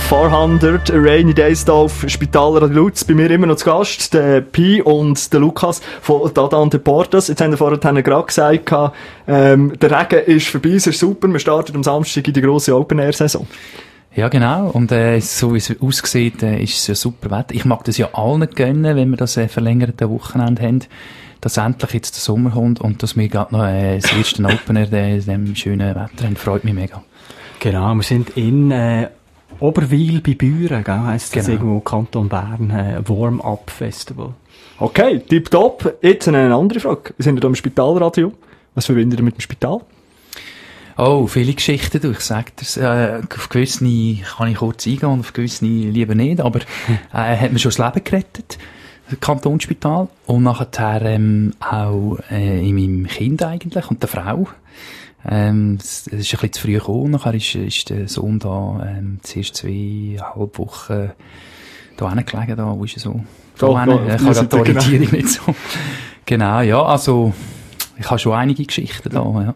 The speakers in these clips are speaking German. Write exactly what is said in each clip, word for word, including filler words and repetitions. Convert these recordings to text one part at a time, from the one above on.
vierhundert Rainy Days hier auf Spital Lutz. Bei mir immer noch zu Gast, der Pi und der Lukas von Dada und Deportes. Jetzt haben wir vorhin gerade gesagt, ähm, der Regen ist vorbei, es ist super, wir starten am Samstag in die grosse Open-Air-Saison. Ja, genau. Und äh, so wie es aussieht, äh, ist es ja super Wetter. Ich mag das ja allen gönnen, wenn wir das äh, verlängerte Wochenende haben, dass endlich jetzt der Sommer kommt und dass wir gerade noch äh, das erste Open Air in diesem schönen Wetter haben. Freut mich mega. Genau, wir sind in äh, Oberwil bei Büren, gell, heisst das Genau. irgendwo Kanton Bern, äh, Warm-Up-Festival. Okay, tipptopp. Jetzt eine andere Frage. Wir sind ja hier im Spitalradio. Was verbindet ihr mit dem Spital? Oh, viele Geschichten, du. Ich sag dir's, äh, auf gewisse kann ich kurz eingehen und auf gewisse lieber nicht, aber äh, hat mir schon das Leben gerettet, das Kantonsspital, und nachher ähm, auch äh, in meinem Kind eigentlich und der Frau. Ähm, es, es ist ein bisschen zu früh gekommen, nachher ist, ist der Sohn da ähm, zuerst zweieinhalb Wochen da hingelegen, da, wo ist er so? Da, Da da, hin. Ich habe die genau. Orientierung nicht so. Genau, ja, also ich habe schon einige Geschichten da, ja.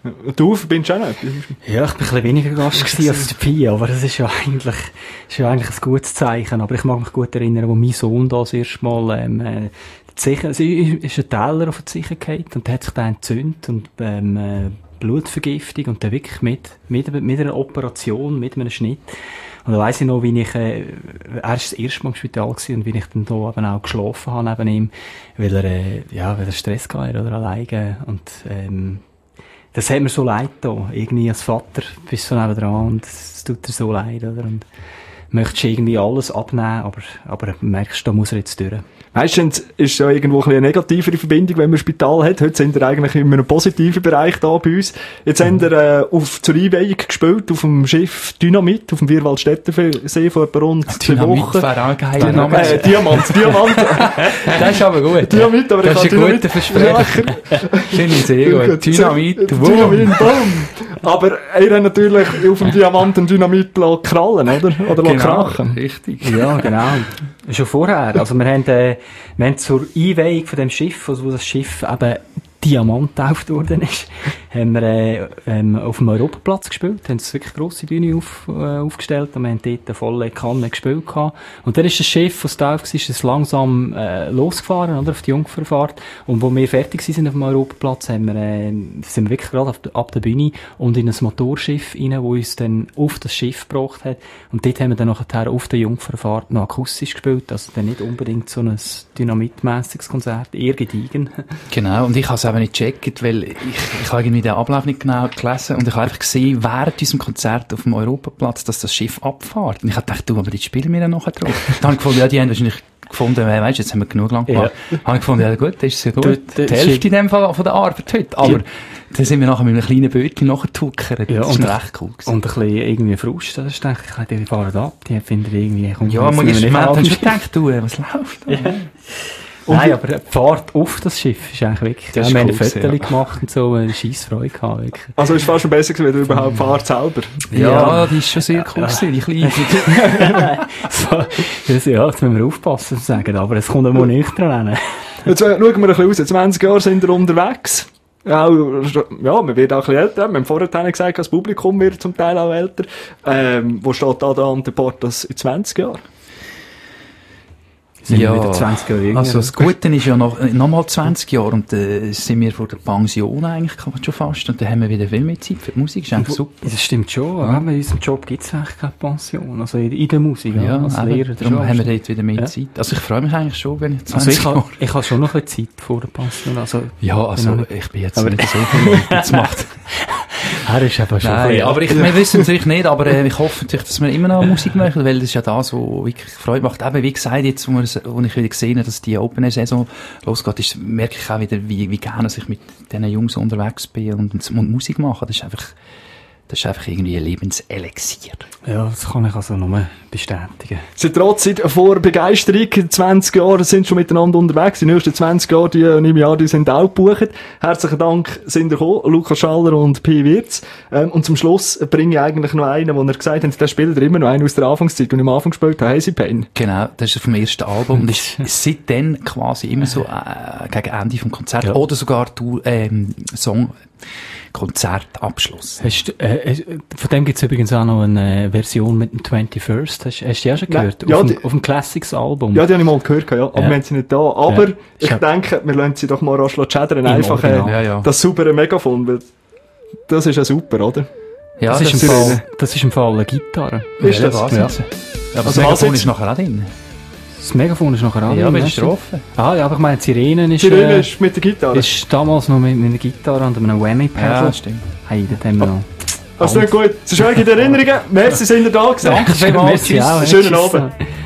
Du verbindest auch noch? Ja, ich bin ein bisschen weniger Gast gewesen als der Pi, aber das ist ja eigentlich, ist ja eigentlich ein gutes Zeichen. Aber ich mag mich gut erinnern, wo mein Sohn da das erste Mal, ähm, äh, die Zeche, es ist ein Teller auf die Zeche gefallen und der hat sich dann entzündet und, ähm, äh, Blutvergiftung und dann wirklich mit, mit, mit einer Operation, mit einem Schnitt. Und da weiss ich noch, wie ich, äh, er ist das erste Mal im Spital gewesen und wie ich dann da eben auch geschlafen habe neben ihm, weil er, äh, ja, weil er Stress hatte oder alleine und, ähm, das hat mir so leid da. Irgendwie als Vater bist du so nebendran und es tut dir so leid, oder? Und möchtest irgendwie alles abnehmen, aber, aber merkst, da muss er jetzt durch. Meistens ist ja irgendwo ein bisschen eine negativere Verbindung, wenn man ein Spital hat. Heute sind wir eigentlich in einem positiven Bereich da bei uns. Jetzt mhm. haben wir äh, auf, zur Einweihung gespielt, auf dem Schiff Dynamit, auf dem Vierwaldstättersee vor etwa rund zwei Wochen. Wäre auch ein geiler Name. Äh, Diamant, Diamant. Das ist aber gut. Dynamit, aber das ich ist ein guter Versprecher. Finde ich sehr gut. Dynamit, Dynamit, boom. Aber er hat natürlich auf dem Diamant einen Dynamit krallen, oder? Oder genau, krachen. Richtig. Ja, genau. Schon vorher. Also wir haben, äh, wir haben zur Einweihung von dem Schiff, also wo das Schiff eben Diamant getauft worden ist, haben wir äh, ähm, auf dem Europaplatz gespielt, haben eine wirklich grosse Bühne auf, äh, aufgestellt und wir haben dort eine volle Kanne gespielt gehabt. Und dann ist das Schiff, das getauft war, ist es langsam äh, losgefahren, oder, auf die Jungfernfahrt. Und wo wir fertig sind auf dem Europaplatz, haben wir, äh, sind wir wirklich gerade ab, ab der Bühne und in ein Motorschiff rein, das uns dann auf das Schiff gebracht hat. Und dort haben wir dann nachher auf der Jungfernfahrt noch akustisch gespielt, also dann nicht unbedingt so ein dynamitmässiges Konzert, eher gediegen. Genau, und ich habe es eben nicht gecheckt, weil ich, ich habe irgendwie den Ablauf nicht genau gelesen und ich habe einfach gesehen, während diesem Konzert auf dem Europaplatz, dass das Schiff abfährt. Und ich habe gedacht, du, aber die spielen wir ja nachher drauf. Dann habe ich gefunden, ja, die haben wahrscheinlich gefunden, weißt, jetzt haben wir genug lang gemacht. Ja. Habe ich gefunden, ja gut, das ist ja gut. Du, die Hälfte in dem Fall von der Arbeit heute. Aber ja. Dann sind wir nachher mit einem kleinen Bötchen nachgetuckert. Ja, das ist recht cool gewesen. Und ein bisschen irgendwie Frust. Das ist, denke ich, die fahren ab. Die finden irgendwie, komm, ja, man ist Moment, hast du gedacht, du, was läuft? Ja. Nein, aber die Fahrt auf das Schiff ist eigentlich wirklich, das ja, wir cool, haben ein Foto ja. gemacht und so, eine scheisse Freude gehabt, wirklich. Also ist fast schon besser gewesen, wenn du überhaupt Fahrt selber. Ja, ja, die ist schon sehr cool gewesen, die Kleine. so, das, ja, jetzt müssen wir aufpassen, zu sagen, aber es kommt einmal nicht dran. Jetzt schauen wir ein bisschen raus, zwanzig Jahre sind wir unterwegs. Ja, ja, man wird auch ein bisschen älter. Wir haben vorher gesagt, das Publikum wird zum Teil auch älter. Ähm, wo steht da da an der Portas in zwanzig Jahren? Sind ja, wir wieder zwanzig Jahre jünger. Also das Gute ist ja noch, noch mal zwanzig Jahre und äh, sind wir vor der Pension eigentlich schon fast und dann haben wir wieder viel mehr Zeit für die Musik, das ist eigentlich super. Das stimmt schon, ja. In unserem Job gibt es eigentlich keine Pension, also in, in der Musik, ja, als eben, Lehrer. Darum haben wir dort wieder mehr ja. Zeit. Also ich freue mich eigentlich schon, wenn ich zwanzig also ich Jahre... Ha, ich habe schon noch ein bisschen Zeit vor der Pension. Also, ja, also ich, ich bin jetzt aber nicht so viel das macht. Er ist aber schon Nein, aber ich, wir wissen es natürlich nicht, aber äh, ich hoffe natürlich, dass wir immer noch Musik machen, weil das ist ja das, was wirklich Freude macht. Eben, wie gesagt, jetzt, wo, wir, wo ich wieder gesehen habe, dass die Open-Air-Saison losgeht, ist, merke ich auch wieder, wie, wie gerne ich mit diesen Jungs unterwegs bin und, und, und Musik mache. Das ist einfach, das ist einfach irgendwie ein Lebenselixier. Ja, das kann ich also nur bestätigen. Sie trotzdem vor Begeisterung, zwanzig Jahre sind schon miteinander unterwegs. Die nächsten zwanzig Jahre, die im Jahr, die sind auch gebucht. Herzlichen Dank sind ihr gekommen, Lukas Schaller und Pi Wirz. Ähm, und zum Schluss bringe ich eigentlich noch einen, wo er gesagt hat, der spielt immer noch einen aus der Anfangszeit, den ich am Anfang gespielt habe, Hazy Pain. Genau, das ist vom ersten Album und ist seitdem quasi immer so äh, gegen Ende vom Konzert ja. oder sogar du ähm, Song Konzertabschluss. Hast, du- äh, von dem gibt es übrigens auch noch eine Version mit dem twenty-first. Hast, hast du die auch schon gehört? Nein, ja, auf, dem, die- auf dem Classics-Album. Ja, die habe ich mal gehört, ja. Aber Ja. wir haben sie nicht da. Aber Ja. ich Ja. denke, wir lassen sie doch mal rasch schädern. Im Einfach äh, Original. Ja, ja. das saubere Megafon, weil das ist ja super, oder? Ja, das, ist im das- Fall, das ist im Fall eine Gitarre. Ist Ja, das? was Ja. jetzt? Ja, aber Also das was Megafon jetzt? ist nachher auch drin. Das Megafon ist nachher an. Ja, bei der weißt du? Strophe. Ah, ja, aber ich meine, die Sirene ist, Die Röhre äh, ist mit der Gitarre. ist damals noch mit, mit einer Gitarre und einem Whammy-Pedal. Ja, stimmt. Hey, das haben wir noch. Also nicht gut. Zu schön in Erinnerungen. Merci, sind ihr da gewesen. Danke vielmals. Merci auch, Schönen tschüss. Abend.